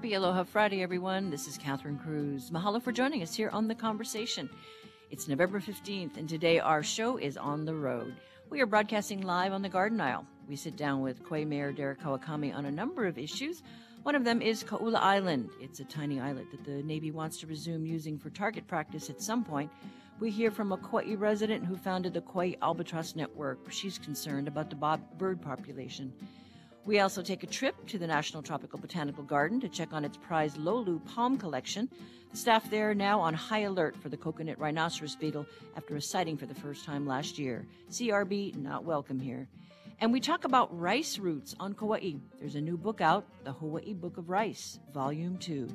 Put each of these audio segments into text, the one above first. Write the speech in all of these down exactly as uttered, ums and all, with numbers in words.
Happy Aloha Friday, everyone. This is Catherine Cruz. Mahalo for joining us here on The Conversation. It's November fifteenth, and today our show is on the road. We are broadcasting live on the Garden Isle. We sit down with Kauai Mayor Derek Kawakami on a number of issues. One of them is Kō'ula Island. It's a tiny islet that the Navy wants to resume using for target practice at some point. We hear from a Kauai resident who founded the Kauai Albatross Network. She's concerned about the bob bird population. We also take a trip to the National Tropical Botanical Garden to check on its prized Lolu palm collection. The staff there are now on high alert for the coconut rhinoceros beetle after a sighting for the first time last year. C R B not welcome here. And we talk about rice roots on Kauai. There's a new book out, The Hawaii Book of Rice, Volume two.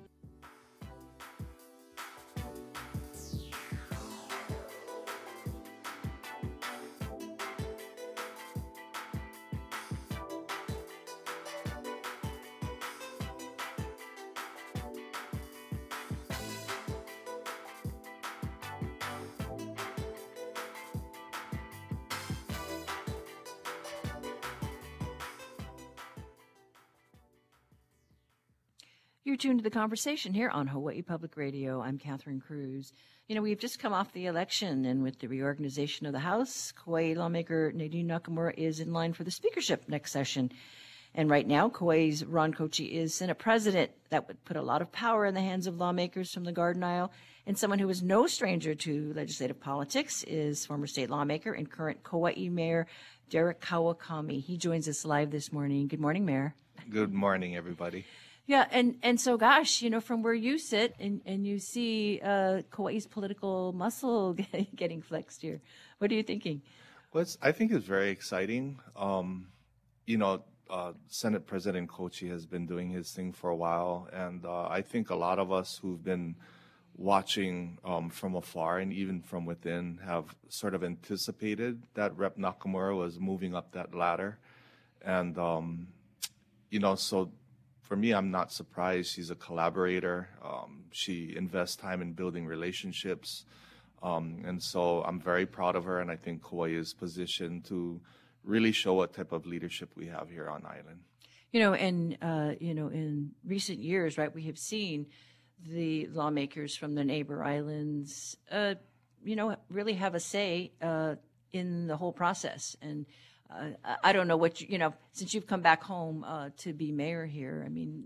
You're tuned to The Conversation here on Hawaii Public Radio. I'm Catherine Cruz. You know, we've just come off the election, and with the reorganization of the House, Kauai lawmaker Nadine Nakamura is in line for the speakership next session. And right now, Kauai's Ron Kochi is Senate President. That would put a lot of power in the hands of lawmakers from the Garden Isle. And someone who is no stranger to legislative politics is former state lawmaker and current Kauai Mayor Derek Kawakami. He joins us live this morning. Good morning, Mayor. Good morning, everybody. Yeah, and, and so, gosh, you know, from where you sit and, and you see uh, Kauai's political muscle getting flexed here, what are you thinking? Well, it's, I think it's very exciting. Um, you know, uh, Senate President Kochi has been doing his thing for a while, and uh, I think a lot of us who've been watching um, from afar and even from within have sort of anticipated that Rep Nakamura was moving up that ladder. And, um, you know, so for me, I'm not surprised. She's a collaborator. Um, she invests time in building relationships. Um, and so I'm very proud of her, and I think Kauai is positioned to really show what type of leadership we have here on island. You know, and, uh, you know, in recent years, right, we have seen the lawmakers from the neighbor islands, uh, you know, really have a say uh, in the whole process. And Uh, I don't know what you, you know, since you've come back home uh, to be mayor here, I mean,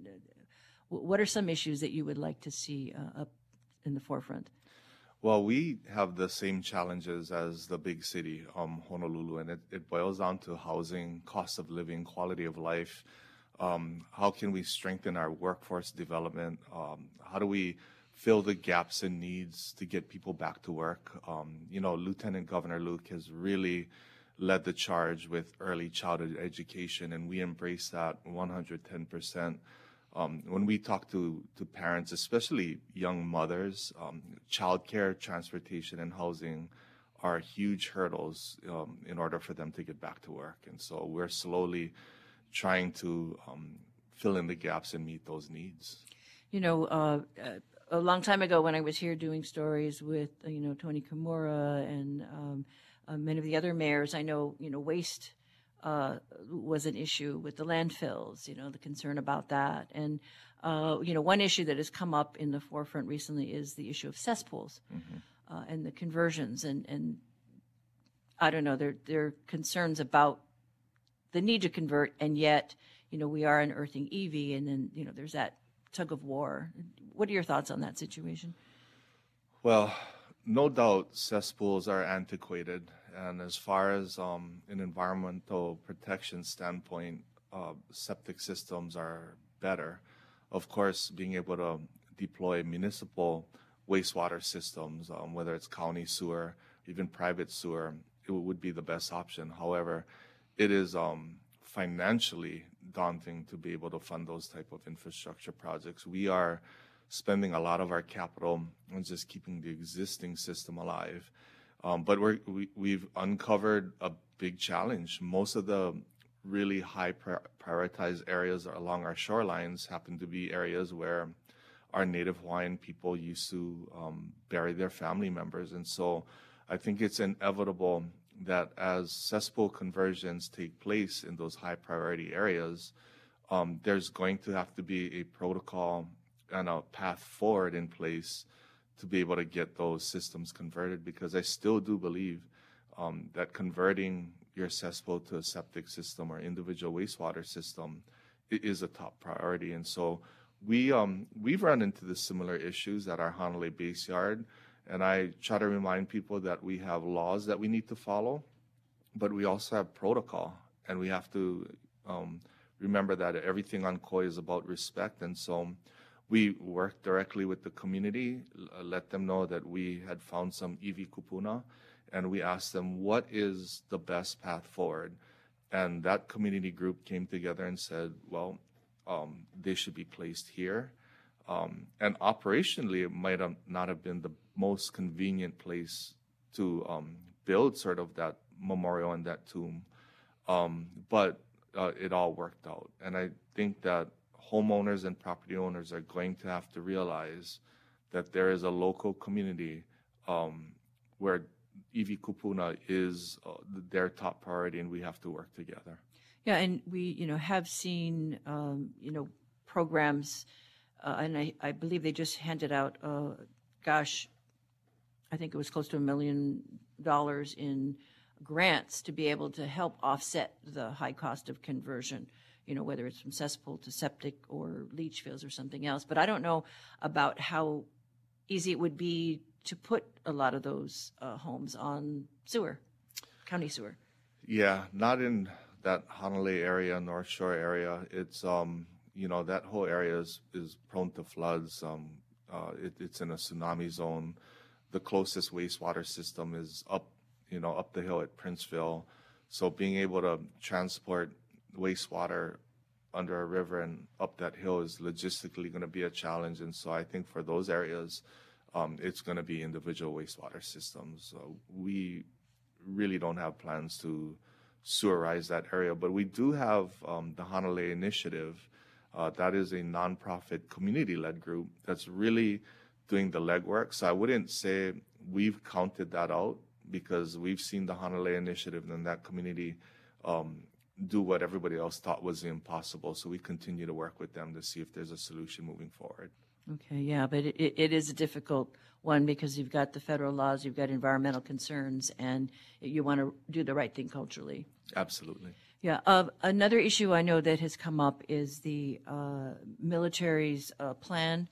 what are some issues that you would like to see uh, up in the forefront? Well, we have the same challenges as the big city, um, Honolulu, and it, it boils down to housing, cost of living, quality of life. Um, how can we strengthen our workforce development? Um, how do we fill the gaps and needs to get people back to work? Um, you know, Lieutenant Governor Luke has really led the charge with early childhood education, and we embrace that one hundred ten percent. Um, when we talk to, to parents, especially young mothers, um, childcare, transportation, and housing are huge hurdles um, in order for them to get back to work. And so we're slowly trying to um, fill in the gaps and meet those needs. You know, uh, a long time ago when I was here doing stories with, you know, Tony Kimura and um, Uh, many of the other mayors, I know, you know, waste uh, was an issue with the landfills, you know, the concern about that. And, uh, you know, one issue that has come up in the forefront recently is the issue of cesspools mm-hmm. uh, and the conversions. And, and I don't know, there, there are concerns about the need to convert, and yet, you know, we are unearthing E V, and then, you know, there's that tug of war. What are your thoughts on that situation? Well, no doubt cesspools are antiquated, and as far as um, an environmental protection standpoint, uh, septic systems are better. Of course, being able to deploy municipal wastewater systems, um, whether it's county sewer, even private sewer, it would be the best option. However, it is um, financially daunting to be able to fund those type of infrastructure projects. We are spending a lot of our capital on just keeping the existing system alive. Um, but we're, we, we've uncovered a big challenge. Most of the really high pri- prioritized areas along our shorelines happen to be areas where our Native Hawaiian people used to um, bury their family members. And so I think it's inevitable that as cesspool conversions take place in those high priority areas, um, there's going to have to be a protocol and a path forward in place to be able to get those systems converted, because I still do believe um, that converting your cesspool to a septic system or individual wastewater system is a top priority. And so we, um, we've run into the similar issues at our Hanalei base yard, and I try to remind people that we have laws that we need to follow, but we also have protocol, and we have to um, remember that everything on Kauai is about respect. And so we worked directly with the community, uh, let them know that we had found some iwi kupuna, and we asked them, what is the best path forward? And that community group came together and said, well, um, they should be placed here. Um, and operationally, it might have not have been the most convenient place to um, build sort of that memorial and that tomb, um, but uh, it all worked out. And I think that homeowners and property owners are going to have to realize that there is a local community um, where iwi kupuna is uh, their top priority, and we have to work together. Yeah, and we, you know, have seen, um, you know, programs, uh, and I, I believe they just handed out, uh, gosh, I think it was close to a million dollars in grants to be able to help offset the high cost of conversion, you know, whether it's from cesspool to septic or leach fields or something else. But I don't know about how easy it would be to put a lot of those uh, homes on sewer, county sewer. Yeah, not in that Hanalei area, North Shore area. It's, um, you know, that whole area is, is prone to floods. Um, uh, it, it's in a tsunami zone. The closest wastewater system is up, you know, up the hill at Princeville. So being able to transport wastewater under a river and up that hill is logistically going to be a challenge. And so I think for those areas, um, it's going to be individual wastewater systems. So we really don't have plans to sewerize that area, but we do have um, the Hanalei Initiative. Uh, that is a nonprofit community-led group that's really doing the legwork. So I wouldn't say we've counted that out, because we've seen the Hanalei Initiative and that community um, do what everybody else thought was impossible. So we continue to work with them to see if there's a solution moving forward. Okay, yeah, but it, it is a difficult one, because you've got the federal laws, you've got environmental concerns, and you want to do the right thing culturally. Absolutely. Yeah. Uh, another issue I know that has come up is the uh, military's uh, plan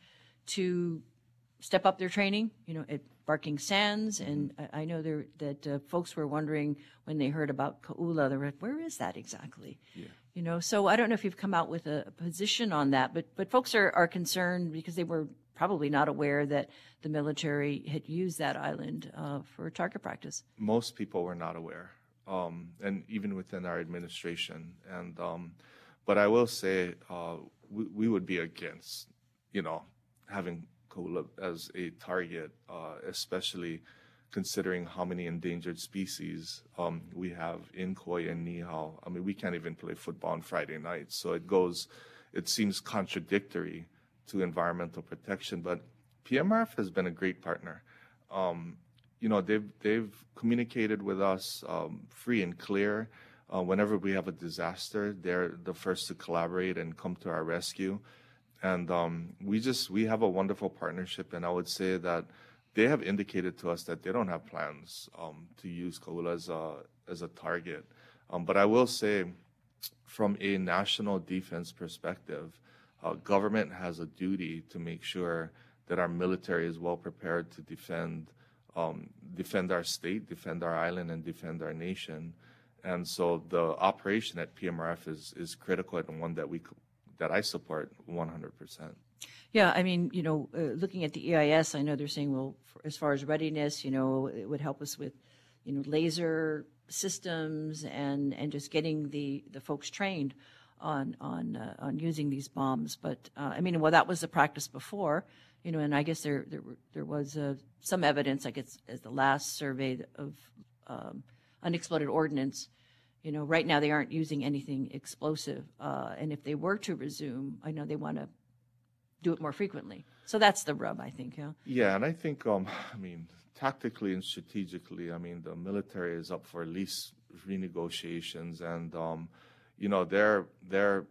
to step up their training, you know, at Barking Sands. And I, I know there, that uh, folks were wondering when they heard about Ka'ula, they were like, where is that exactly? Yeah. You know, so I don't know if you've come out with a, a position on that, but but folks are, are concerned because they were probably not aware that the military had used that island uh, for target practice. Most people were not aware, um, and even within our administration. And um, but I will say uh, we, we would be against, you know, having Ka'ula as a target, uh, especially considering how many endangered species um, we have in Kauai and Niihau. I mean, we can't even play football on Friday nights. So it goes, it seems contradictory to environmental protection. But P M R F has been a great partner. Um, you know, they've, they've communicated with us um, free and clear. Uh, whenever we have a disaster, they're the first to collaborate and come to our rescue. And um, we just, we have a wonderful partnership. And I would say that they have indicated to us that they don't have plans um, to use Ka'ula as a, as a target. Um, but I will say, from a national defense perspective, uh, government has a duty to make sure that our military is well prepared to defend, um, defend our state, defend our island, and defend our nation. And so the operation at P M R F is, is critical, and one that we that I support one hundred percent. Yeah, I mean, you know, uh, looking at the E I S, I know they're saying, well, for, as far as readiness, you know, it would help us with, you know, laser systems and, and just getting the, the folks trained on on uh, on using these bombs. But uh, I mean, well, that was the practice before, you know, and I guess there there there was uh, some evidence, I guess, as the last survey of um, unexploded ordnance. You know, right now they aren't using anything explosive, uh, and if they were to resume, I know they want to do it more frequently. So that's the rub, I think. Yeah. Yeah, and I think, um, I mean, tactically and strategically, I mean, the military is up for lease renegotiations, and um, you know, their their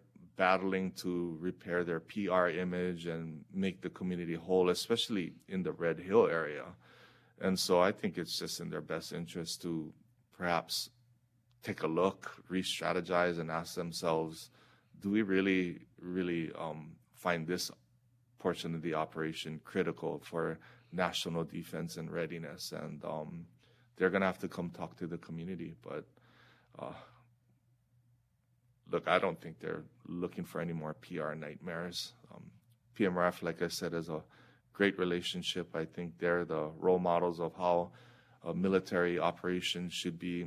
battling to repair their P R image and make the community whole, especially in the Red Hill area. And so I think it's just in their best interest to perhaps take a look, re-strategize, and ask themselves, do we really, really um, find this portion of the operation critical for national defense and readiness? And um, they're going to have to come talk to the community. But uh, look, I don't think they're looking for any more P R nightmares. Um, P M R F, like I said, is a great relationship. I think they're the role models of how a military operation should be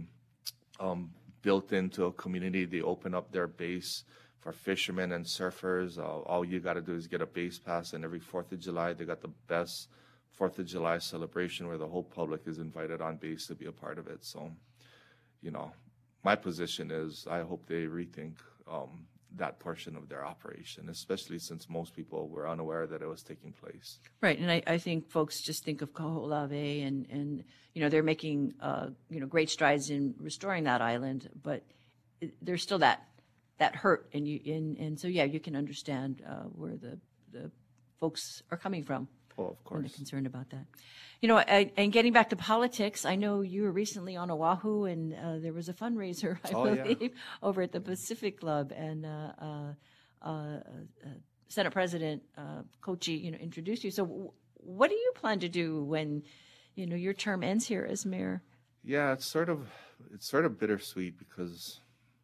um, built into a community. They open up their base for fishermen and surfers. Uh, all you got to do is get a base pass, and every fourth of July, they got the best fourth of July celebration where the whole public is invited on base to be a part of it. So, you know, my position is I hope they rethink um, that portion of their operation, especially since most people were unaware that it was taking place. Right, and I, I think folks just think of Kaho'olawe and, and, you know, they're making, uh, you know, great strides in restoring that island, but it, there's still that that hurt, and you and, and so, yeah, you can understand uh, where the, the folks are coming from. Oh, of course. When they're concerned about that. You know, I, and getting back to politics, I know you were recently on Oahu, and uh, there was a fundraiser, I oh, believe, yeah. over at the Pacific Club, and uh, uh, uh, uh, Senate President uh, Kochi, you know, introduced you. So, w- what do you plan to do when, you know, your term ends here as mayor? Yeah, it's sort of it's sort of bittersweet because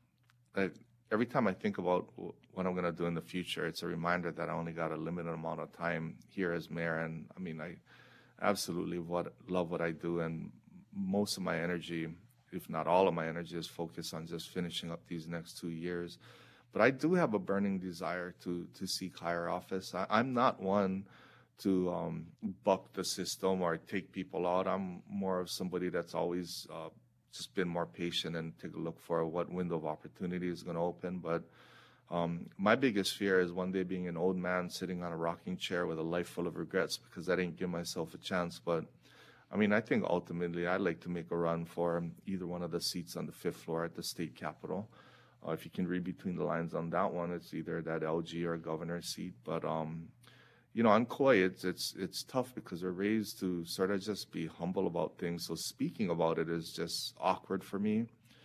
I, every time I think about what I'm going to do in the future, it's a reminder that I only got a limited amount of time here as mayor. And I mean, I absolutely what, love what I do. And most of my energy, if not all of my energy, is focused on just finishing up these next two years. But I do have a burning desire to, to seek higher office. I, I'm not one to um, buck the system or take people out. I'm more of somebody that's always uh, just been more patient and take a look for what window of opportunity is going to open. But um, my biggest fear is one day being an old man sitting on a rocking chair with a life full of regrets because I didn't give myself a chance. But I mean, I think ultimately I'd like to make a run for either one of the seats on the fifth floor at the state capitol. Uh, if you can read between the lines on that one, it's either that L G or governor's seat. But um, you know, on Kauai, it's it's it's tough because we're raised to sort of just be humble about things. So speaking about it is just awkward for me.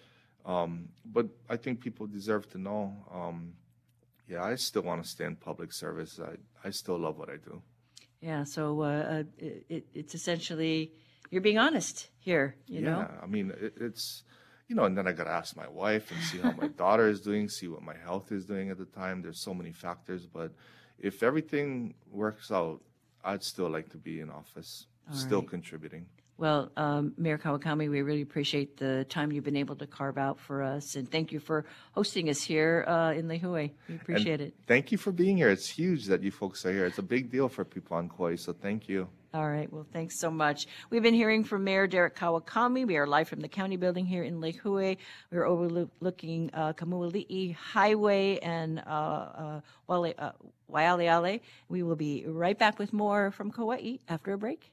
Um, but I think people deserve to know. Um, yeah, I still want to stay in public service. I, I still love what I do. Yeah, so uh, it, it's essentially you're being honest here, you yeah, know? Yeah, I mean, it, it's, you know, and then I got to ask my wife and see how my daughter is doing, see what my health is doing at the time. There's so many factors, but if everything works out, I'd still like to be in office, All still right. contributing. Well, um, Mayor Kawakami, we really appreciate the time you've been able to carve out for us, and thank you for hosting us here uh, in Lehue. We appreciate and it. Thank you for being here. It's huge that you folks are here. It's a big deal for people on Kauai, so thank you. All right. Well, thanks so much. We've been hearing from Mayor Derek Kawakami. We are live from the county building here in Lehue. We're overlooking uh, Kamuali'i Highway and uh, uh, Wale, uh, Waialeale. We will be right back with more from Kauai after a break.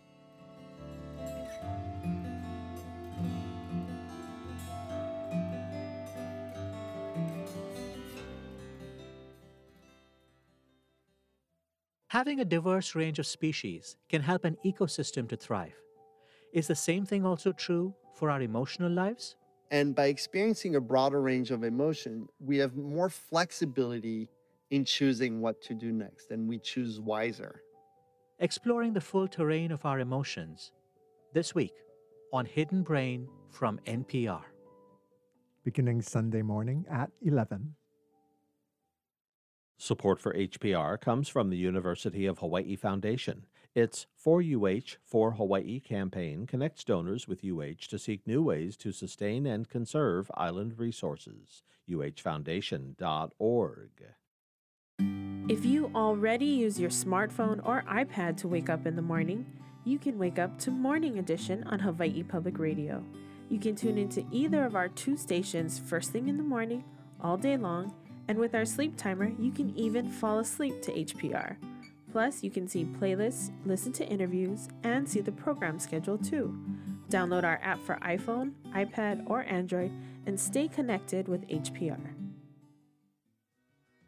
Having a diverse range of species can help an ecosystem to thrive. Is the same thing also true for our emotional lives? And by experiencing a broader range of emotion, we have more flexibility in choosing what to do next, and we choose wiser. Exploring the full terrain of our emotions this week on Hidden Brain from N P R. Beginning Sunday morning at eleven. Support for H P R comes from the University of Hawaii Foundation. Its For U H, For Hawaii campaign connects donors with U H to seek new ways to sustain and conserve island resources. U H foundation dot org. If you already use your smartphone or iPad to wake up in the morning, you can wake up to Morning Edition on Hawaii Public Radio. You can tune into either of our two stations first thing in the morning, all day long, and with our sleep timer, you can even fall asleep to H P R. Plus, you can see playlists, listen to interviews, and see the program schedule too. Download our app for iPhone, iPad, or Android, and stay connected with H P R.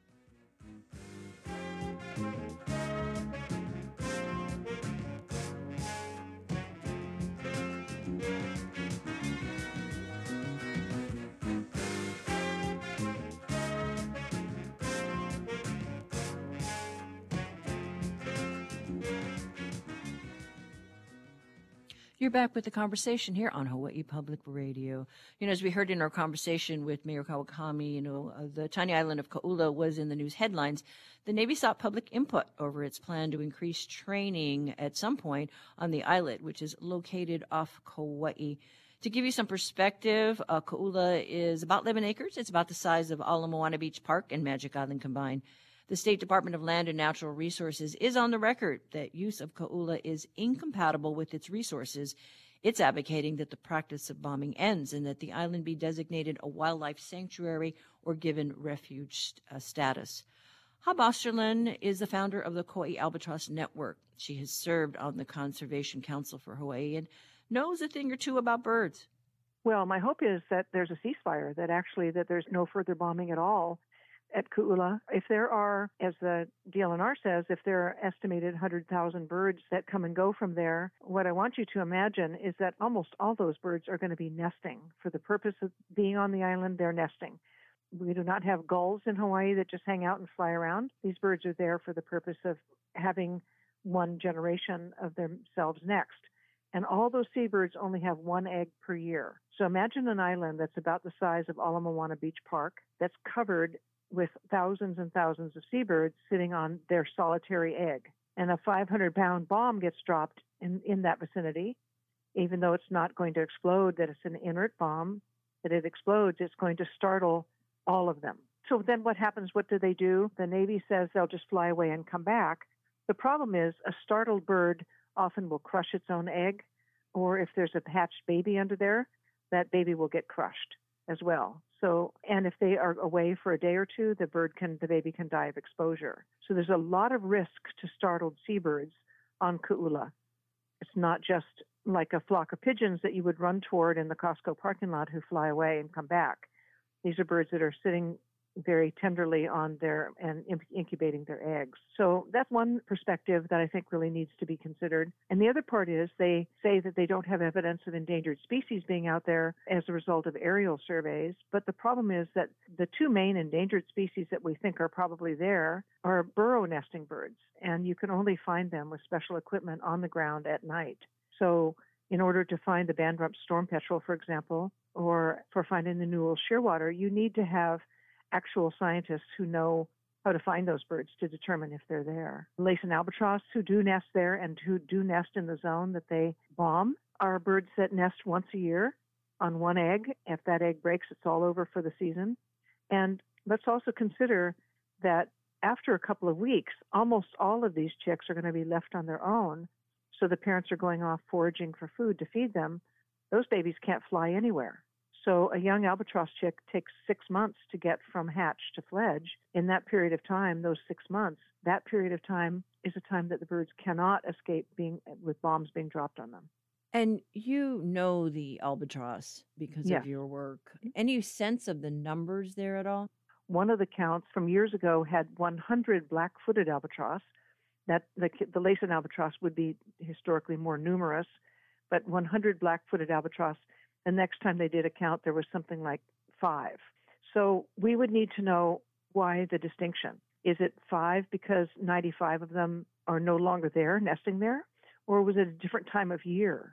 You're back with the conversation here on Hawaii Public Radio. You know, as we heard in our conversation with Mayor Kawakami, you know, uh, the tiny island of Ka'ula was in the news headlines. The Navy sought public input over its plan to increase training at some point on the islet, which is located off Kauai. To give you some perspective, uh, Ka'ula is about eleven acres. It's about the size of Ala Moana Beach Park and Magic Island combined. The State Department of Land and Natural Resources is on the record that use of Ka'ula is incompatible with its resources. It's advocating that the practice of bombing ends and that the island be designated a wildlife sanctuary or given refuge uh, status. Hab Osterlin is the founder of the Kauai Albatross Network. She has served on the Conservation Council for Hawaii and knows a thing or two about birds. Well, my hope is that there's a ceasefire, that actually that there's no further bombing at all at Ka'ula. If there are, as the D L N R says, if there are estimated one hundred thousand birds that come and go from there, what I want you to imagine is that almost all those birds are going to be nesting. For the purpose of being on the island, they're nesting. We do not have gulls in Hawaii that just hang out and fly around. These birds are there for the purpose of having one generation of themselves next. And all those seabirds only have one egg per year. So imagine an island that's about the size of Ala Moana Beach Park that's covered with thousands and thousands of seabirds sitting on their solitary egg. And a five hundred pound bomb gets dropped in, in that vicinity, even though it's not going to explode, that it's an inert bomb, that it explodes, it's going to startle all of them. So then what happens? What do they do? The Navy says they'll just fly away and come back. The problem is a startled bird often will crush its own egg, or if there's a hatched baby under there, that baby will get crushed as well. So, and if they are away for a day or two, the bird can, the baby can die of exposure. So there's a lot of risk to startled seabirds on Ka'ula. It's not just like a flock of pigeons that you would run toward in the Costco parking lot who fly away and come back. These are birds that are sitting very tenderly on their and incubating their eggs. So that's one perspective that I think really needs to be considered. And the other part is they say that they don't have evidence of endangered species being out there as a result of aerial surveys. But the problem is that the two main endangered species that we think are probably there are burrow nesting birds. And you can only find them with special equipment on the ground at night. So in order to find the banded storm petrel, for example, or for finding the Newell shearwater, you need to have actual scientists who know how to find those birds to determine if they're there. Laysan albatross, who do nest there and who do nest in the zone that they bomb, are birds that nest once a year on one egg. If that egg breaks, it's all over for the season. And let's also consider that after a couple of weeks, almost all of these chicks are going to be left on their own. So the parents are going off foraging for food to feed them. Those babies can't fly anywhere. So a young albatross chick takes six months to get from hatch to fledge. In that period of time, those six months, that period of time is a time that the birds cannot escape being with bombs being dropped on them. And you know the albatross because Yes. of your work. Any sense of the numbers there at all? One of the counts from years ago had one hundred black-footed albatross. That the, the Laysan albatross would be historically more numerous, but one hundred black-footed albatross. The next time they did a count, there was something like five. So we would need to know why the distinction. Is it five because ninety-five of them are no longer there, nesting there? Or was it a different time of year?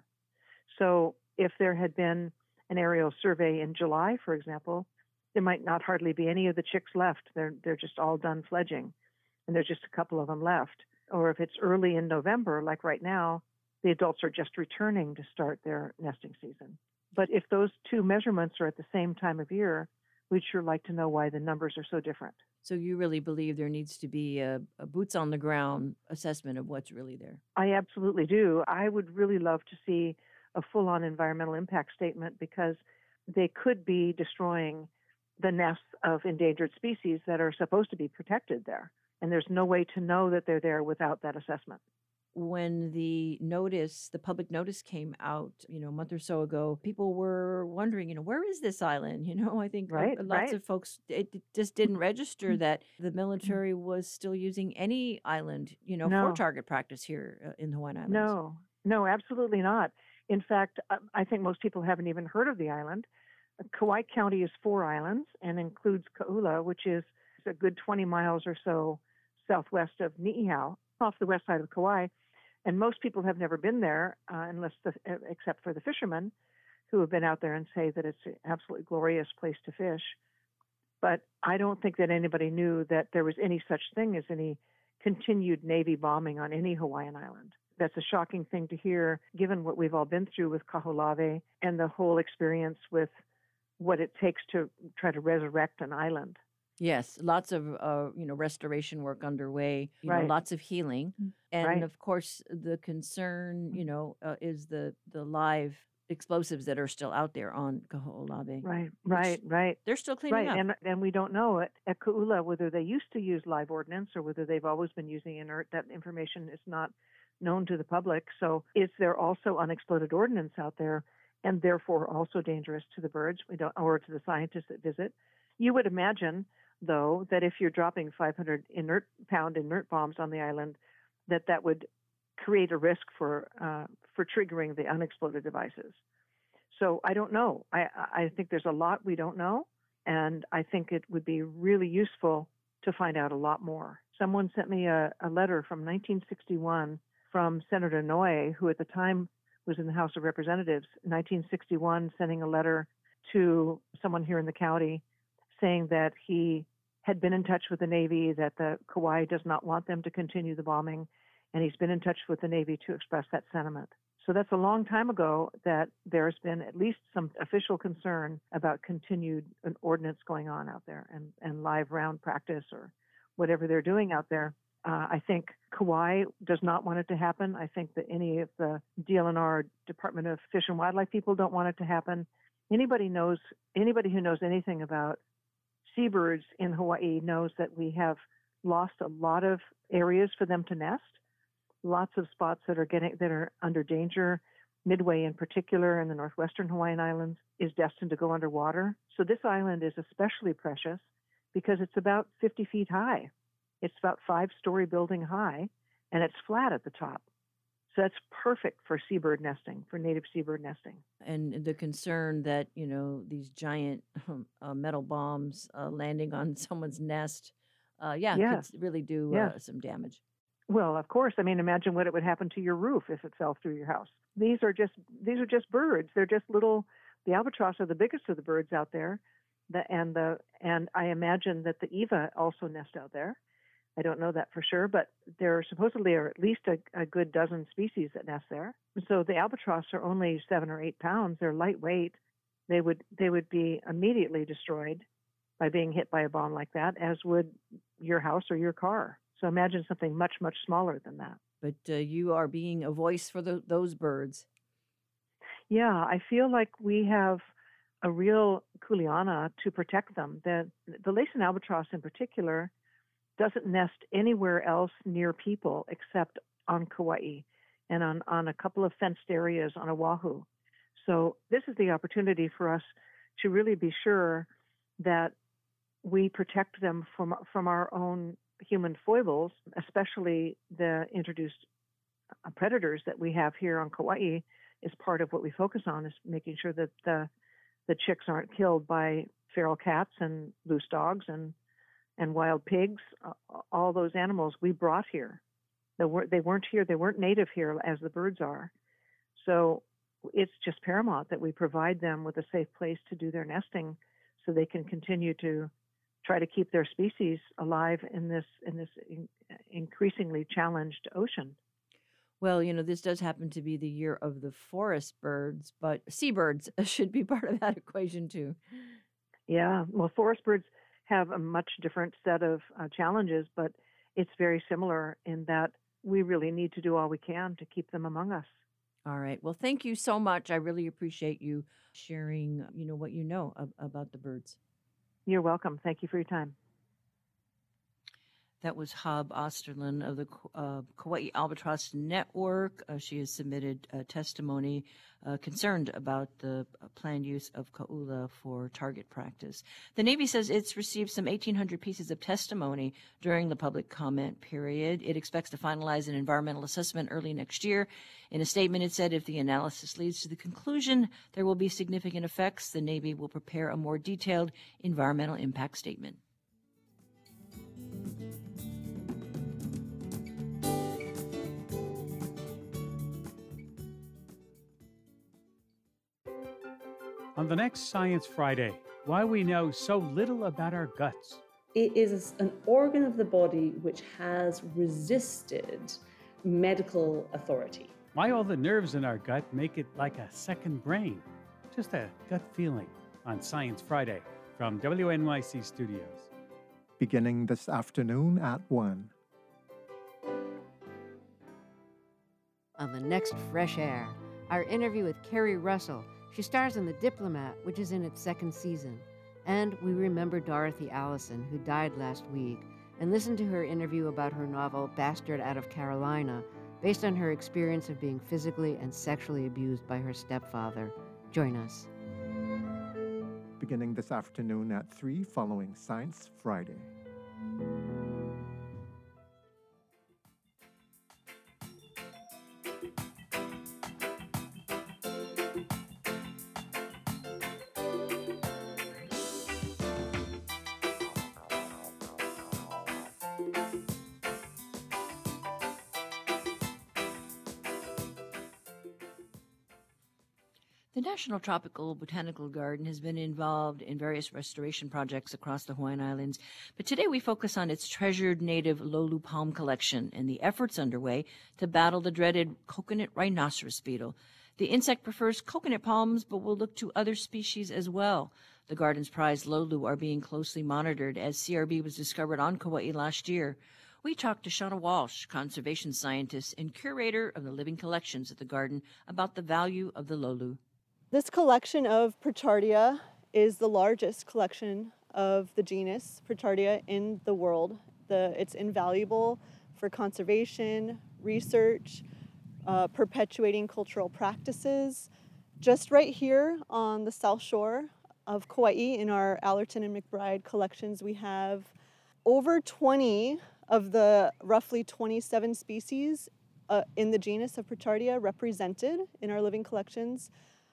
So if there had been an aerial survey in July, for example, there might not hardly be any of the chicks left. They're, they're just all done fledging, and there's just a couple of them left. Or if it's early in November, like right now, the adults are just returning to start their nesting season. But if those two measurements are at the same time of year, we'd sure like to know why the numbers are so different. So you really believe there needs to be a, a boots on the ground assessment of what's really there? I absolutely do. I would really love to see a full-on environmental impact statement because they could be destroying the nests of endangered species that are supposed to be protected there. And there's no way to know that they're there without that assessment. When the notice, the public notice came out, you know, a month or so ago, people were wondering, you know, where is this island? You know, I think Right, uh, lots right. of folks, it d- just didn't register that the military was still using any island, you know, No. for target practice here uh, in the Hawaiian Islands. No, no, absolutely not. In fact, I- I think most people haven't even heard of the island. Kauai County is four islands and includes Ka'ula, which is a good twenty miles or so southwest of Ni'ihau, off the west side of Kauai. And most people have never been there, uh, unless the, except for the fishermen who have been out there and say that it's an absolutely glorious place to fish. But I don't think that anybody knew that there was any such thing as any continued Navy bombing on any Hawaiian island. That's a shocking thing to hear, given what we've all been through with Kaho'olawe and the whole experience with what it takes to try to resurrect an island. Yes, lots of uh, you know restoration work underway. You know, Right. lots of healing, and Right. of course the concern you know uh, is the the live explosives that are still out there on Kaho'olawe. Right, right, right. They're still cleaning Right, up. and and we don't know at, at Ka'ula whether they used to use live ordnance or whether they've always been using inert. That information is not known to the public. So is there also unexploded ordnance out there, and therefore also dangerous to the birds we don't, or to the scientists that visit? You would imagine, though, that if you're dropping five hundred inert pound inert bombs on the island, that that would create a risk for uh, for triggering the unexploded devices. So I don't know. I, I think there's a lot we don't know, and I think it would be really useful to find out a lot more. Someone sent me a, a letter from nineteen sixty-one from Senator Noe, who at the time was in the House of Representatives, nineteen sixty-one, sending a letter to someone here in the county saying that he had been in touch with the Navy, that the Kauai does not want them to continue the bombing, and he's been in touch with the Navy to express that sentiment. So that's a long time ago that there's been at least some official concern about continued ordnance going on out there and, and live round practice or whatever they're doing out there. Uh, I think Kauai does not want it to happen. I think that any of the D L N R, Department of Fish and Wildlife people don't want it to happen. Anybody knows, anybody who knows anything about seabirds in Hawaii knows that we have lost a lot of areas for them to nest. Lots of spots that are getting that are under danger. Midway, in particular, in the northwestern Hawaiian Islands, is destined to go underwater. So this island is especially precious because it's about fifty feet high. It's about five-story building high, and it's flat at the top. So that's perfect for seabird nesting, for native seabird nesting. And the concern that you know these giant uh, metal bombs uh, landing on someone's nest, uh, yeah, Yes. could really do Yes. uh, some damage. Well, of course. I mean, imagine what it would happen to your roof if it fell through your house. These are just these are just birds. They're just little. The albatross are the biggest of the birds out there, the, and the and I imagine that the Eva also nest out there. I don't know that for sure, but there supposedly are at least a, a good dozen species that nest there. So the albatross are only seven or eight pounds. They're lightweight. They would they would be immediately destroyed by being hit by a bomb like that, as would your house or your car. So imagine something much, much smaller than that. But uh, you are being a voice for the, those birds. Yeah, I feel like we have a real kuleana to protect them. The, the Laysan albatross in particular doesn't nest anywhere else near people except on Kauai and on, on a couple of fenced areas on Oahu. So this is the opportunity for us to really be sure that we protect them from from our own human foibles, especially the introduced predators that we have here on Kauai. Is part of what we focus on, is making sure that the the chicks aren't killed by feral cats and loose dogs and and wild pigs. Uh, all those animals we brought here. They weren't they weren't here. They weren't native here as the birds are. So it's just paramount that we provide them with a safe place to do their nesting, so they can continue to try to keep their species alive in this in this in, increasingly challenged ocean. Well, you know, this does happen to be the year of the forest birds, but seabirds should be part of that equation too. Yeah, well, forest birds have a much different set of uh, challenges, but it's very similar in that we really need to do all we can to keep them among us. All right. Well, thank you so much. I really appreciate you sharing, you know, what you know ab- about the birds. You're welcome. Thank you for your time. That was Hab Osterlin of the uh, Kauai Albatross Network. Uh, she has submitted uh, testimony uh, concerned about the uh, planned use of Ka'ula for target practice. The Navy says it's received some eighteen hundred pieces of testimony during the public comment period. It expects to finalize an environmental assessment early next year. In a statement, it said if the analysis leads to the conclusion there will be significant effects, the Navy will prepare a more detailed environmental impact statement. On the next Science Friday, why we know so little about our guts. It is an organ of the body which has resisted medical authority. Why all the nerves in our gut make it like a second brain. Just a gut feeling on Science Friday from W N Y C Studios. Beginning this afternoon at one. On the next Fresh Air, our interview with Kerry Russell. She stars in The Diplomat, which is in its second season. And we remember Dorothy Allison, who died last week, and listen to her interview about her novel Bastard Out of Carolina, based on her experience of being physically and sexually abused by her stepfather. Join us. Beginning this afternoon at three following Science Friday. The National Tropical Botanical Garden has been involved in various restoration projects across the Hawaiian Islands, but today we focus on its treasured native Lolu palm collection and the efforts underway to battle the dreaded coconut rhinoceros beetle. The insect prefers coconut palms, but will look to other species as well. The garden's prized Lolu are being closely monitored as C R B was discovered on Kauai last year. We talked to Shauna Walsh, conservation scientist and curator of the living collections at the garden, about the value of the Lolu. This collection of Prichardia is the largest collection of the genus Prichardia in the world. The, it's invaluable for conservation, research, uh, perpetuating cultural practices. Just right here on the south shore of Kauai in our Allerton and McBride collections, we have over twenty of the roughly twenty-seven species uh, in the genus of Prichardia represented in our living collections,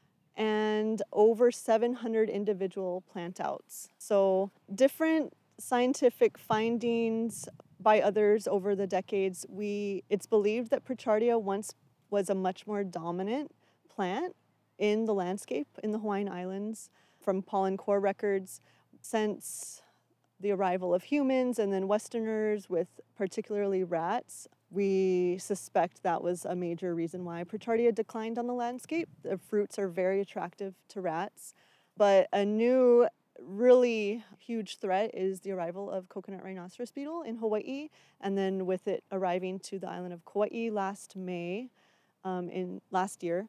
and over seven hundred individual plant outs. So different scientific findings by others over the decades, we it's believed that Prichardia once was a much more dominant plant in the landscape in the Hawaiian Islands from pollen core records. Since the arrival of humans and then Westerners with particularly rats, we suspect that was a major reason why Prichardia declined on the landscape. The fruits are very attractive to rats. But a new, really huge threat is the arrival of coconut rhinoceros beetle in Hawaii, and then with it arriving to the island of Kauai last May, um, in last year,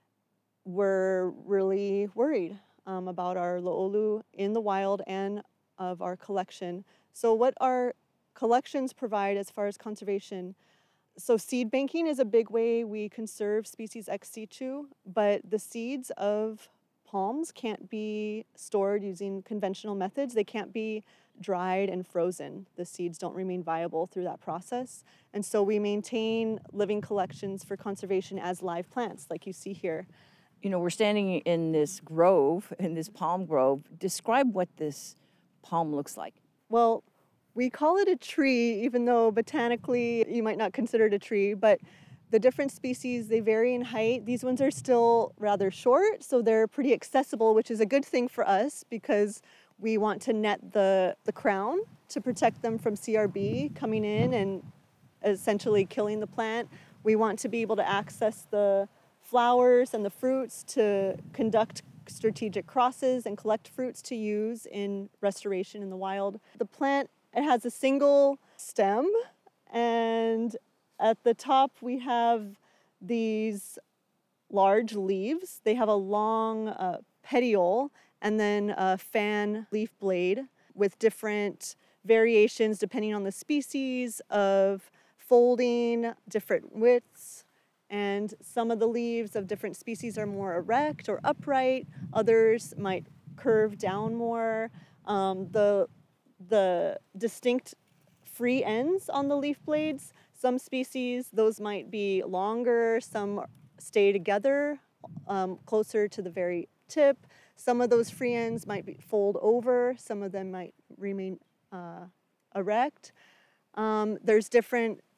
we're really worried um, about our Lo'olu in the wild and of our collection. So what our collections provide as far as conservation, so seed banking is a big way we conserve species ex situ, but the seeds of palms can't be stored using conventional methods. They can't be dried and frozen. The seeds don't remain viable through that process. And so we maintain living collections for conservation as live plants, like you see here. You know, we're standing in this grove, in this palm grove. Describe what this palm looks like. Well, we call it a tree, even though botanically you might not consider it a tree, but the different species, they vary in height. These ones are still rather short, so they're pretty accessible, which is a good thing for us because we want to net the, the crown to protect them from C R B coming in and essentially killing the plant. We want to be able to access the flowers and the fruits to conduct strategic crosses and collect fruits to use in restoration in the wild. The plant, it has a single stem, and at the top we have these large leaves. They have a long uh, petiole and then a fan leaf blade with different variations depending on the species of folding, different widths. And some of the leaves of different species are more erect or upright. Others might curve down more. Um, the, the distinct free ends on the leaf blades, some species, those might be longer. Some stay together um, closer to the very tip. Some of those free ends might be fold over. Some of them might remain uh, erect. Um, there's different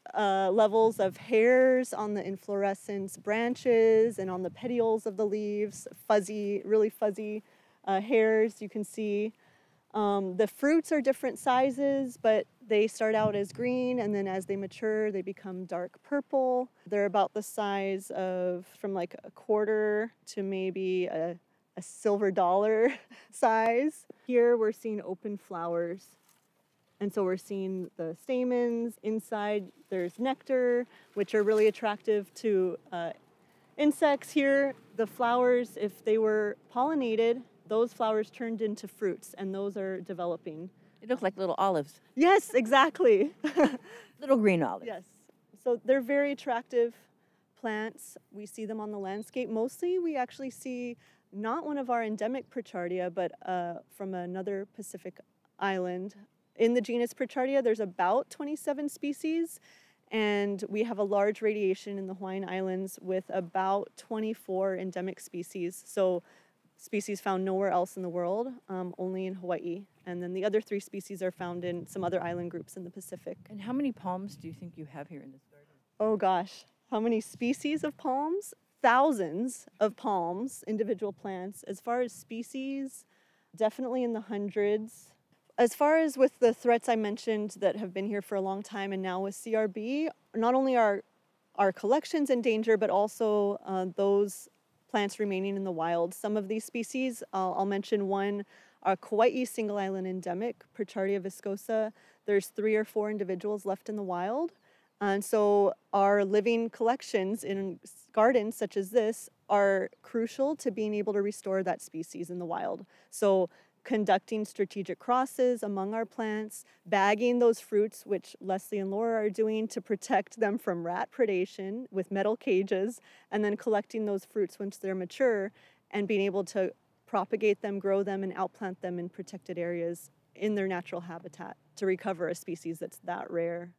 uh, levels of hairs on the inflorescence branches and on the petioles of the leaves, fuzzy, really fuzzy uh, hairs you can see. Um, the fruits are different sizes, but they start out as green, and then as they mature, they become dark purple. They're about the size of from like a quarter to maybe a, a silver dollar size. Here we're seeing open flowers. And so we're seeing the stamens. Inside there's nectar, which are really attractive to uh, insects. Here, the flowers, if they were pollinated, those flowers turned into fruits, and those are developing. They look like little olives. Yes, exactly. Little green olives. Yes. So they're very attractive plants. We see them on the landscape. Mostly we actually see not one of our endemic Prichardia, but uh, from another Pacific island. In the genus Prichardia, there's about twenty-seven species, and we have a large radiation in the Hawaiian Islands with about twenty-four endemic species. So species found nowhere else in the world, um, only in Hawaii. And then the other three species are found in some other island groups in the Pacific. And how many palms do you think you have here in this garden? Oh gosh, how many species of palms? Thousands of palms, individual plants. As far as species, definitely in the hundreds. As far as with the threats I mentioned that have been here for a long time, and now with C R B, not only are our collections in danger, but also uh, those plants remaining in the wild. Some of these species, uh, I'll mention one, our Kauai single island endemic, Prichardia viscosa. There's three or four individuals left in the wild. And so our living collections in gardens such as this are crucial to being able to restore that species in the wild. So conducting strategic crosses among our plants, bagging those fruits, which Leslie and Laura are doing to protect them from rat predation with metal cages, and then collecting those fruits once they're mature and being able to propagate them, grow them, and outplant them in protected areas in their natural habitat to recover a species that's that rare.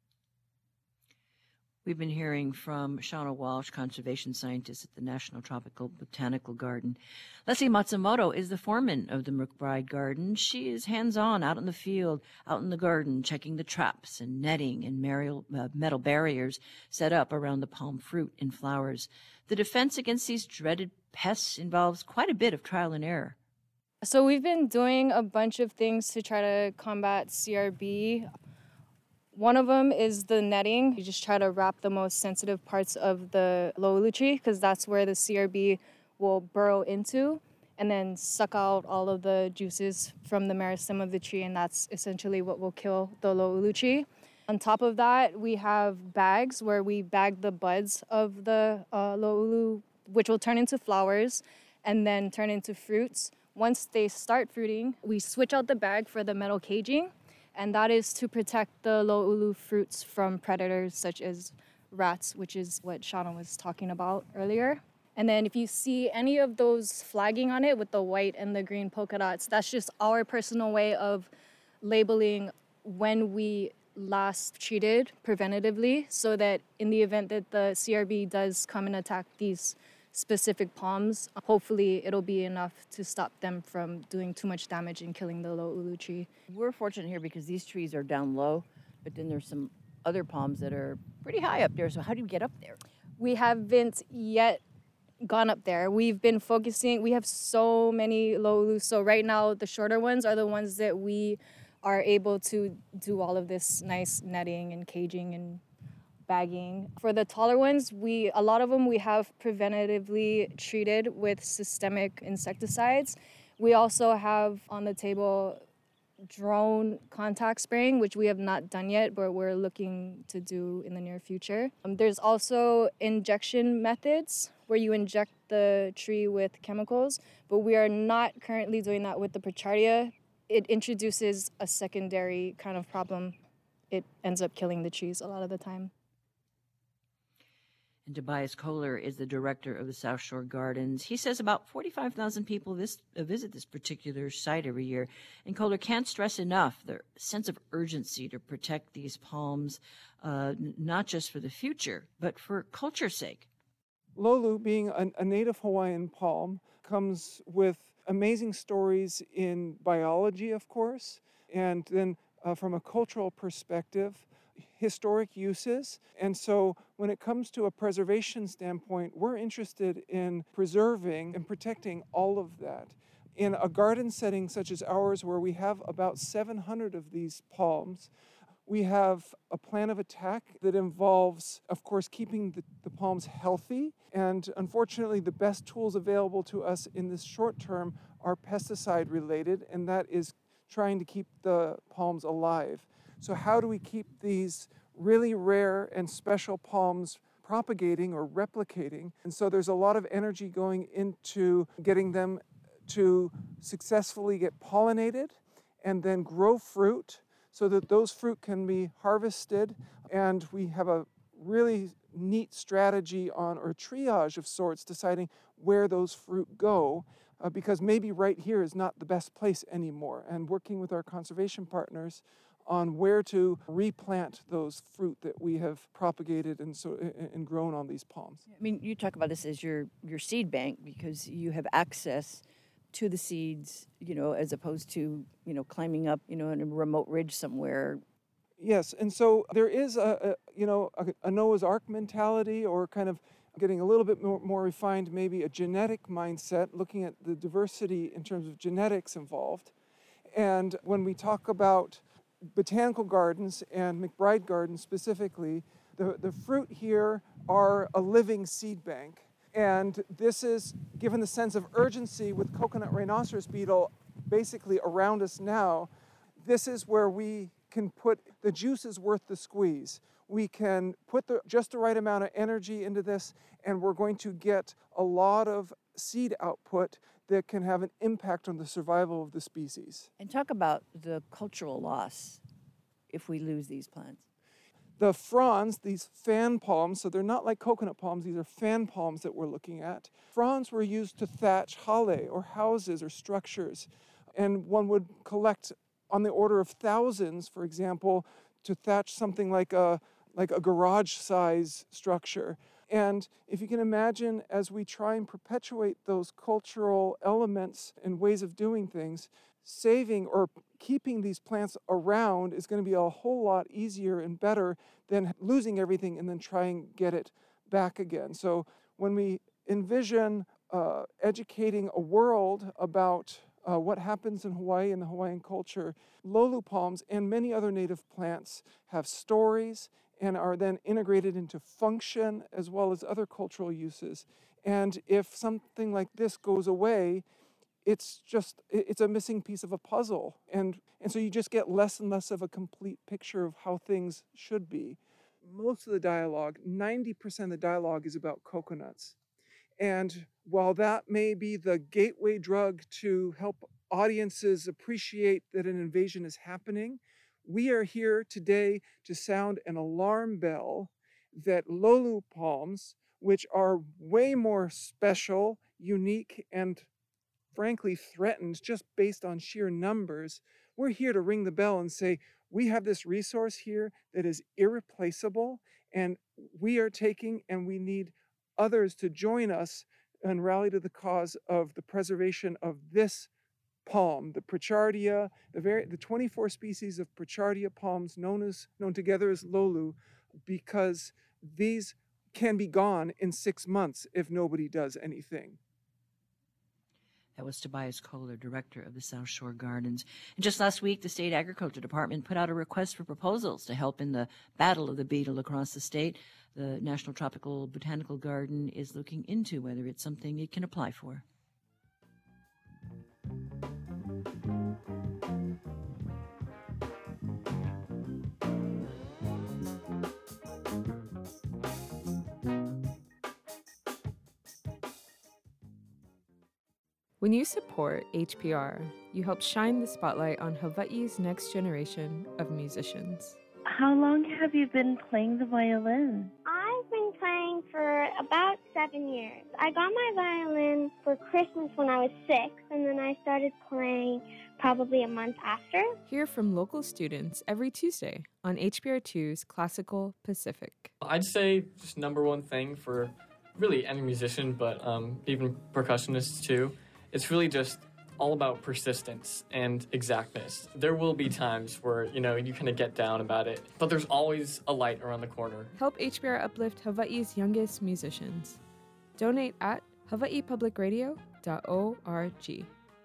We've been hearing from Shauna Walsh, conservation scientist at the National Tropical Botanical Garden. Leslie Matsumoto is the foreman of the McBride Garden. She is hands-on out in the field, out in the garden, checking the traps and netting and metal barriers set up around the palm fruit and flowers. The defense against these dreaded pests involves quite a bit of trial and error. So we've been doing a bunch of things to try to combat C R B. One of them is the netting. You just try to wrap the most sensitive parts of the lo'olu tree because that's where the C R B will burrow into and then suck out all of the juices from the meristem of the tree, and that's essentially what will kill the lo'olu tree. On top of that, we have bags where we bag the buds of the uh, lo'olu, which will turn into flowers and then turn into fruits. Once they start fruiting, we switch out the bag for the metal caging, and that is to protect the lo'olu fruits from predators such as rats, which is what Shauna was talking about earlier. And then if you see any of those flagging on it with the white and the green polka dots, that's just our personal way of labeling when we last treated preventatively, so that in the event that the C R B does come and attack these specific palms, hopefully it'll be enough to stop them from doing too much damage and killing the lo'olu tree. We're fortunate here because these trees are down low, but then there's some other palms that are pretty high up there. So how do you get up there? We haven't yet gone up there. We've been focusing, we have so many lo'olus. So right now, the shorter ones are the ones that we are able to do all of this nice netting and caging and bagging. For the taller ones, we a lot of them we have preventatively treated with systemic insecticides. We also have on the table drone contact spraying, which we have not done yet, but we're looking to do in the near future. Um, there's also injection methods where you inject the tree with chemicals, but we are not currently doing that with the Prichardia. It introduces a secondary kind of problem. It ends up killing the trees a lot of the time. And Tobias Kohler is the director of the South Shore Gardens. He says about forty-five thousand people this, uh, visit this particular site every year. And Kohler can't stress enough the sense of urgency to protect these palms, uh, n- not just for the future, but for culture's sake. Lo'olu, being a, a native Hawaiian palm, comes with amazing stories in biology, of course, and then uh, from a cultural perspective, historic uses. And so when it comes to a preservation standpoint, we're interested in preserving and protecting all of that. In a garden setting such as ours, where we have about seven hundred of these palms, we have a plan of attack that involves, of course, keeping the, the palms healthy. And unfortunately, the best tools available to us in this short term are pesticide related, and that is trying to keep the palms alive. So how do we keep these really rare and special palms propagating or replicating? And so there's a lot of energy going into getting them to successfully get pollinated and then grow fruit, so that those fruit can be harvested. And we have a really neat strategy on, or triage of sorts, deciding where those fruit go, uh, because maybe right here is not the best place anymore, and working with our conservation partners on where to replant those fruit that we have propagated and so and grown on these palms. I mean, you talk about this as your, your seed bank because you have access to the seeds, you know, as opposed to, you know, climbing up, you know, in a remote ridge somewhere. Yes, and so there is a, a you know, a, a Noah's Ark mentality, or kind of getting a little bit more, more refined, maybe a genetic mindset, looking at the diversity in terms of genetics involved. And when we talk about botanical gardens and McBride Gardens specifically, the, the fruit here are a living seed bank. And this is, given the sense of urgency with coconut rhinoceros beetle basically around us now, this is where we can put the juice is worth the squeeze. We can put the, just the right amount of energy into this, and we're going to get a lot of seed output that can have an impact on the survival of the species. And talk about the cultural loss if we lose these plants. The fronds, these fan palms, so they're not like coconut palms, these are fan palms that we're looking at. Fronds were used to thatch hale, or houses, or structures. And one would collect on the order of thousands, for example, to thatch something like a, like a garage-size structure. And if you can imagine, as we try and perpetuate those cultural elements and ways of doing things, saving or keeping these plants around is going to be a whole lot easier and better than losing everything and then try and get it back again. So when we envision uh, educating a world about uh, what happens in Hawaii and the Hawaiian culture, lolu palms and many other native plants have stories and are then integrated into function as well as other cultural uses. And if something like this goes away, it's just, it's a missing piece of a puzzle. And, and so you just get less and less of a complete picture of how things should be. Most of the dialogue, ninety percent of the dialogue is about coconuts. And while that may be the gateway drug to help audiences appreciate that an invasion is happening, we are here today to sound an alarm bell that lolu palms, which are way more special, unique, and frankly threatened just based on sheer numbers, we're here to ring the bell and say, we have this resource here that is irreplaceable, and we are taking, and we need others to join us and rally to the cause of the preservation of this palm, the Pritchardia, the very the twenty-four species of Pritchardia palms known as known together as lolu, because these can be gone in six months if nobody does anything. That was Tobias Kohler, director of the South Shore Gardens. And just last week, the State Agriculture Department put out a request for proposals to help in the battle of the beetle across the state. The National Tropical Botanical Garden is looking into whether it's something it can apply for. When you support H P R, you help shine the spotlight on Hawaii's next generation of musicians. How long have you been playing the violin? I've been playing for about seven years. I got my violin for Christmas when I was six, and then I started playing probably a month after. Hear from local students every Tuesday on H P R two's Classical Pacific. I'd say just number one thing for really any musician, but um, even percussionists too, it's really just all about persistence and exactness. There will be times where, you know, you kind of get down about it, but there's always a light around the corner. Help H B R uplift Hawaii's youngest musicians. Donate at hawaii public radio dot org.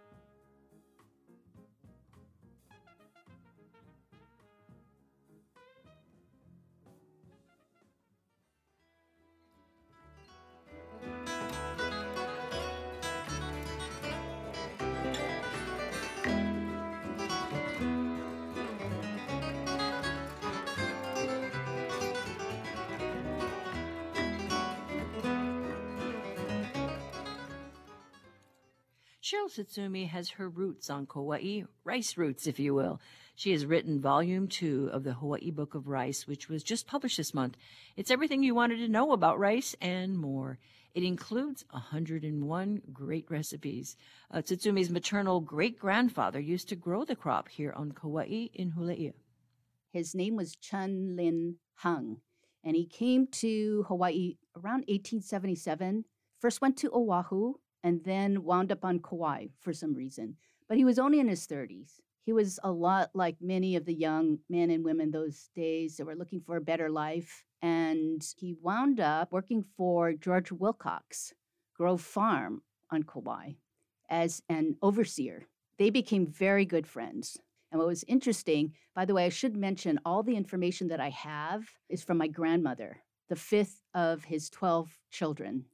Cheryl Tsutsumi has her roots on Kauai, rice roots, if you will. She has written volume two of the Hawaii Book of Rice, which was just published this month. It's everything you wanted to know about rice and more. It includes one hundred one great recipes. Uh, Tsutsumi's maternal great-grandfather used to grow the crop here on Kauai in Huleia. His name was Chun Lin Hung, and he came to Hawaii around eighteen seventy-seven. First went to Oahu, and then wound up on Kauai for some reason. But he was only in his thirties. He was a lot like many of the young men and women those days that were looking for a better life. And he wound up working for George Wilcox Grove Farm on Kauai as an overseer. They became very good friends. And what was interesting, by the way, I should mention all the information that I have is from my grandmother, the fifth of his twelve children.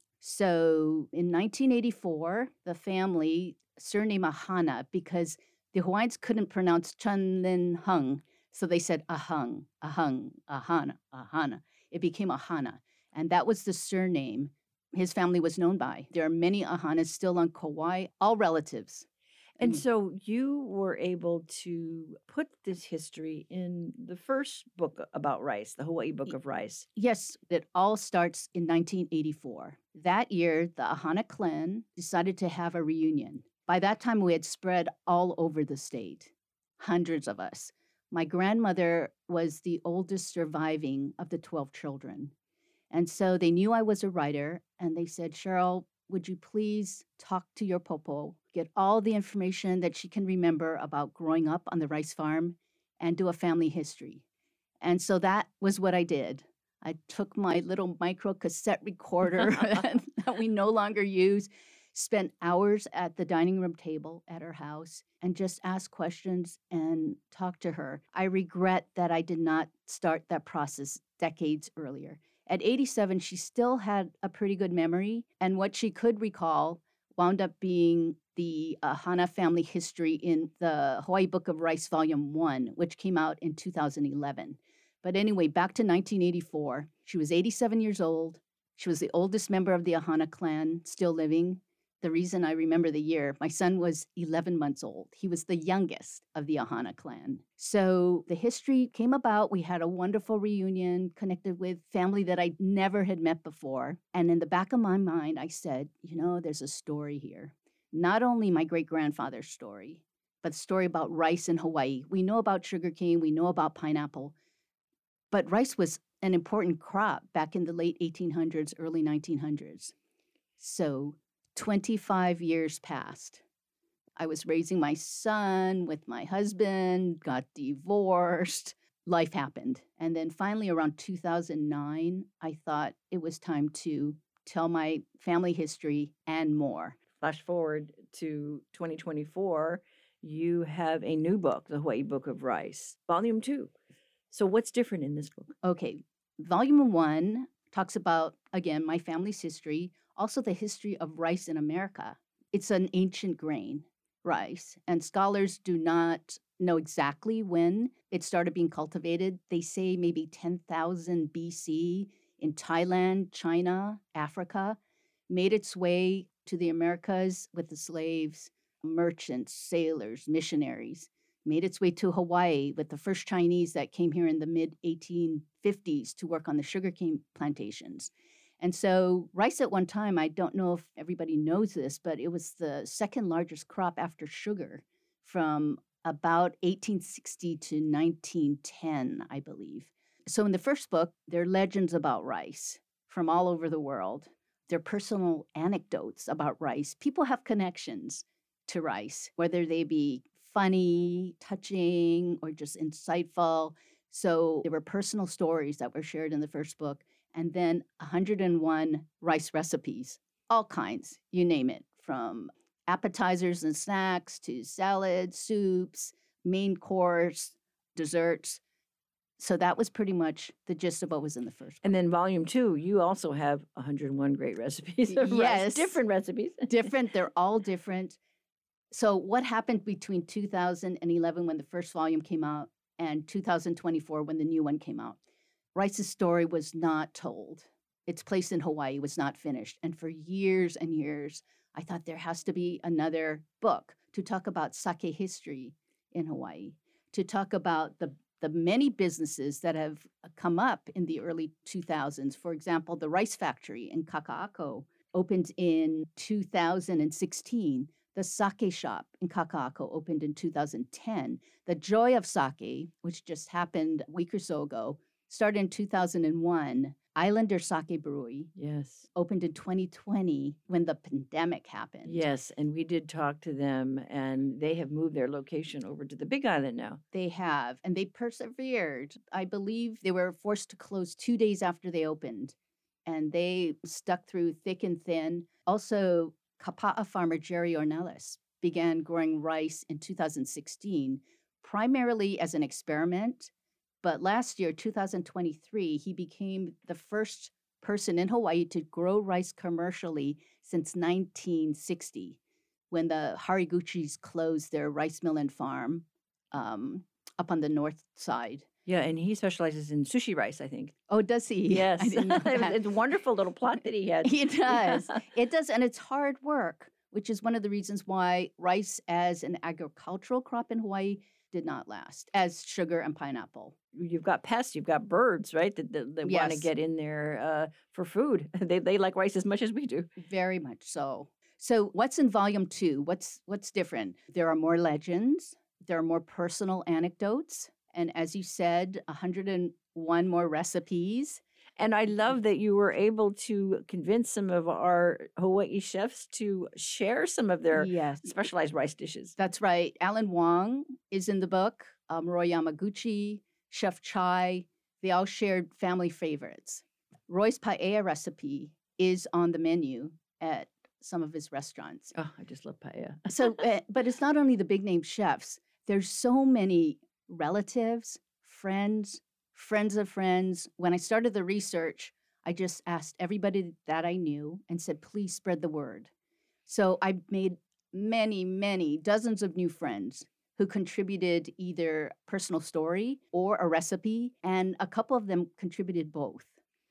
So in nineteen eighty-four, the family surnamed Ahana because the Hawaiians couldn't pronounce Chun Lin Hung. So they said Ahung, Ahung, Ahana, Ahana. It became Ahana. And that was the surname his family was known by. There are many Ahanas still on Kauai, all relatives. And so you were able to put this history in the first book about rice, the Hawaii Book of Rice. Yes, it all starts in nineteen eighty-four. That year, the Ahana clan decided to have a reunion. By that time, we had spread all over the state, hundreds of us. My grandmother was the oldest surviving of the twelve children. And so they knew I was a writer, and they said, Cheryl, would you please talk to your popo, get all the information that she can remember about growing up on the rice farm, and do a family history. And so that was what I did. I took my little micro cassette recorder that we no longer use, spent hours at the dining room table at her house, and just asked questions and talked to her. I regret that I did not start that process decades earlier. At eighty-seven, she still had a pretty good memory, and what she could recall wound up being the Ahana family history in the Hawaii Book of Rice, Volume one, which came out in two thousand eleven. But anyway, back to nineteen eighty-four. She was eighty-seven years old. She was the oldest member of the Ahana clan still living. The reason I remember the year, my son was eleven months old. He was the youngest of the Ahana clan. So the history came about. We had a wonderful reunion, connected with family that I never had met before. And in the back of my mind, I said, you know, there's a story here. Not only my great-grandfather's story, but the story about rice in Hawaii. We know about sugarcane, we know about pineapple, but rice was an important crop back in the late eighteen hundreds, early nineteen hundreds. So twenty-five years passed. I was raising my son with my husband, got divorced, life happened. And then finally around two thousand nine, I thought it was time to tell my family history and more. Flash forward to twenty twenty-four, you have a new book, the Hawaii Book of Rice, Volume two. So what's different in this book? Okay, Volume one talks about, again, my family's history, also the history of rice in America. It's an ancient grain, rice, and scholars do not know exactly when it started being cultivated. They say maybe ten thousand B C in Thailand, China, Africa, made its way to the Americas with the slaves, merchants, sailors, missionaries, made its way to Hawaii with the first Chinese that came here in the mid eighteen fifties to work on the sugarcane plantations. And so rice at one time, I don't know if everybody knows this, but it was the second largest crop after sugar from about eighteen sixty to nineteen ten, I believe. So in the first book, there are legends about rice from all over the world. They're personal anecdotes about rice. People have connections to rice, whether they be funny, touching, or just insightful. So there were personal stories that were shared in the first book, and then one hundred one rice recipes, all kinds, you name it, from appetizers and snacks to salads, soups, main course, desserts. So that was pretty much the gist of what was in the first book. And then volume two, you also have one hundred one great recipes of rice, Yes. different recipes. different. They're all different. So what happened between two thousand eleven when the first volume came out and two thousand twenty-four when the new one came out? Rice's story was not told. Its place in Hawaii was not finished. And for years and years, I thought there has to be another book to talk about sake history in Hawaii, to talk about the the many businesses that have come up in the early two thousands. For example, the rice factory in Kaka'ako opened in two thousand sixteen. The sake shop in Kaka'ako opened in two thousand ten. The Joy of Sake, which just happened a week or so ago, started in two thousand one. Islander Sake Brewery Yes. opened in twenty twenty when the pandemic happened. Yes, and we did talk to them, and they have moved their location over to the Big Island now. They have, and they persevered. I believe they were forced to close two days after they opened, and they stuck through thick and thin. Also, Kapa'a farmer Jerry Ornelas began growing rice in two thousand sixteen, primarily as an experiment. But last year, two thousand twenty-three, he became the first person in Hawaii to grow rice commercially since nineteen sixty, when the Hariguchis closed their rice mill and farm um, up on the north side. Yeah, and he specializes in sushi rice, I think. Oh, does he? Yes. I didn't know that. It's a wonderful little plot that he had. It does. It does, and it's hard work, which is one of the reasons why rice as an agricultural crop in Hawaii did not last, as sugar and pineapple. You've got pests, you've got birds, right, that, that, that want to Yes. get in there uh, for food. They, they like rice as much as we do. Very much so. So what's in volume two? What's what's different? There are more legends. There are more personal anecdotes. And as you said, one hundred one more recipes. And I love that you were able to convince some of our Hawaii chefs to share some of their Yes. specialized rice dishes. That's right. Alan Wong is in the book. Um, Roy Yamaguchi, Chef Chai, they all shared family favorites. Roy's paella recipe is on the menu at some of his restaurants. Oh, I just love paella. So, uh, but it's not only the big name chefs. There's so many relatives, friends, friends of friends. When I started the research, I just asked everybody that I knew and said, please spread the word. So I made many, many, dozens of new friends who contributed either personal story or a recipe, and a couple of them contributed both.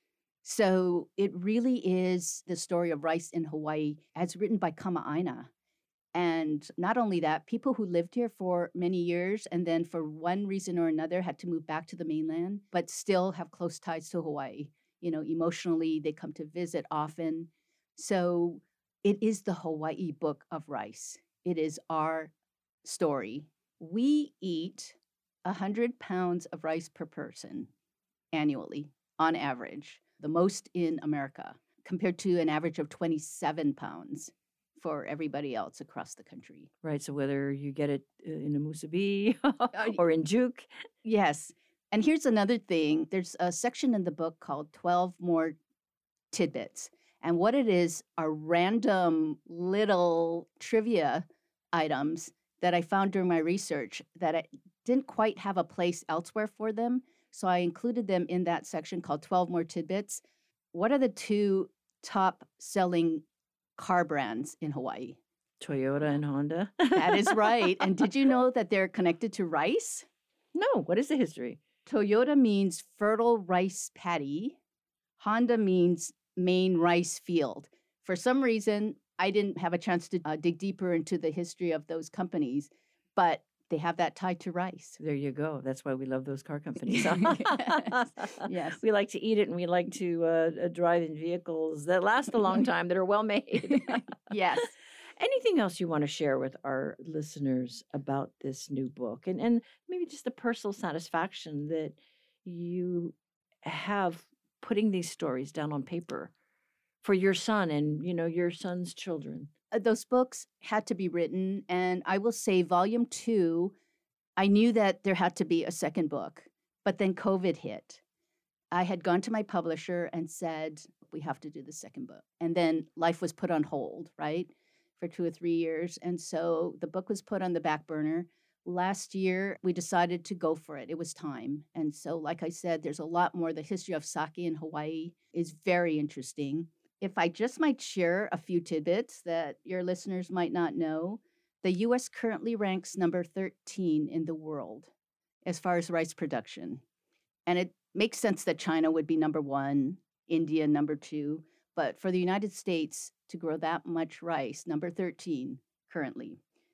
So it really is the story of rice in Hawaii as written by Kama'aina. And not only that, people who lived here for many years and then for one reason or another had to move back to the mainland, but still have close ties to Hawaii. You know, emotionally, they come to visit often. So it is the Hawaii book of rice. It is our story. We eat one hundred pounds of rice per person annually, on average, the most in America, compared to an average of twenty-seven pounds for everybody else across the country. Right, so whether you get it uh, in a musubi or in juke. Yes. And here's another thing. There's a section in the book called twelve More Tidbits. And what it is are random little trivia items that I found during my research that I didn't quite have a place elsewhere for them. So I included them in that section called twelve More Tidbits. What are the two top selling car brands in Hawaii? Toyota and Honda. That is right. And did you know that they're connected to rice? No. What is the history? Toyota means fertile rice paddy. Honda means main rice field. For some reason, I didn't have a chance to uh, dig deeper into the history of those companies, but they have that tied to rice. There you go. That's why we love those car companies. Yes. Yes. We like to eat it, and we like to uh, uh, drive in vehicles that last a long time, that are well made. Yes. Anything else you want to share with our listeners about this new book, and and maybe just the personal satisfaction that you have putting these stories down on paper for your son and, you know, your son's children? Uh, Those books had to be written, and I will say, volume two, I knew that there had to be a second book, but then COVID hit. I had gone to my publisher and said, we have to do the second book. And then life was put on hold, right, for two or three years. And so the book was put on the back burner. Last year, we decided to go for it. It was time. And so, like I said, there's a lot more. The history of sake in Hawaii is very interesting. If I just might share a few tidbits that your listeners might not know, the U S currently ranks number thirteen in the world as far as rice production. And it makes sense that China would be number one, India number two. But for the United States to grow that much rice, number thirteen currently.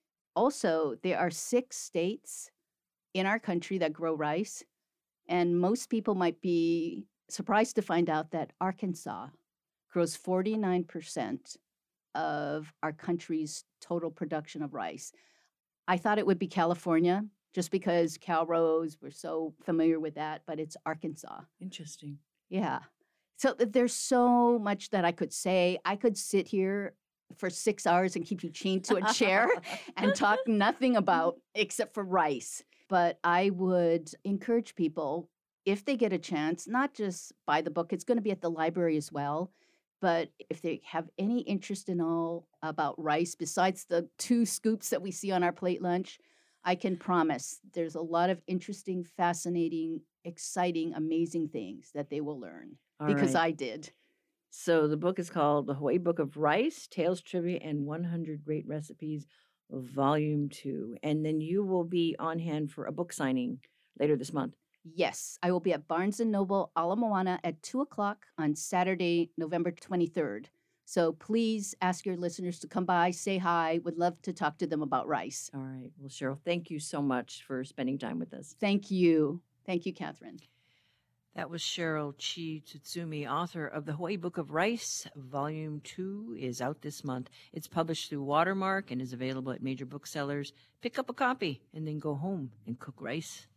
Also, there are six states in our country that grow rice. And most people might be surprised to find out that Arkansas grows forty-nine percent of our country's total production of rice. I thought it would be California, just because Calrose, we're so familiar with that, but it's Arkansas. Interesting. Yeah. So th- there's so much that I could say. I could sit here for six hours and keep you chained to a chair and talk nothing about except for rice. But I would encourage people, if they get a chance, not just buy the book, it's going to be at the library as well. But if they have any interest in all about rice, besides the two scoops that we see on our plate lunch, I can promise there's a lot of interesting, fascinating, exciting, amazing things that they will learn. All because right. I did. So the book is called The Hawaii Book of Rice, Tales, Trivia, and one hundred Great Recipes, Volume two. And then you will be on hand for a book signing later this month. Yes, I will be at Barnes and Noble, Ala Moana at two o'clock on Saturday, November twenty-third. So please ask your listeners to come by, say hi. Would love to talk to them about rice. All right. Well, Cheryl, thank you so much for spending time with us. Thank you. Thank you, Catherine. That was Cheryl Chi Tsutsumi, author of The Hawaii Book of Rice. Volume two is out this month. It's published through Watermark and is available at major booksellers. Pick up a copy and then go home and cook rice.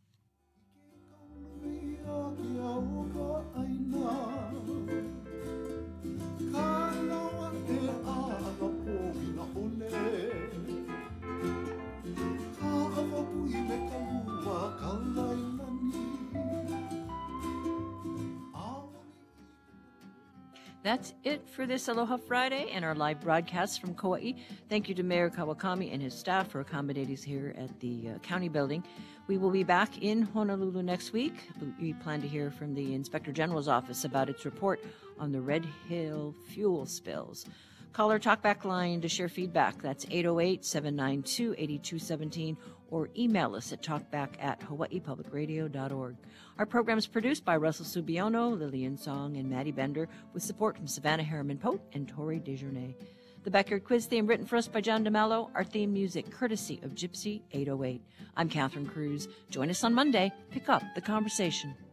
That's it for this Aloha Friday and our live broadcast from Kauai. Thank you to Mayor Kawakami and his staff for accommodating us here at the uh, county building. We will be back in Honolulu next week. We plan to hear from the Inspector General's office about its report on the Red Hill fuel spills. Call our talkback line to share feedback. That's eight oh eight, seven nine two, eight two one seven or email us at talkback at hawaii public radio dot org. Our program is produced by Russell Subiono, Lillian Song, and Maddie Bender with support from Savannah Harriman-Pote and Tori Desjournais. The Backyard Quiz theme written for us by John DeMello. Our theme music courtesy of Gypsy eight oh eight. I'm Catherine Cruz. Join us on Monday. Pick up the conversation.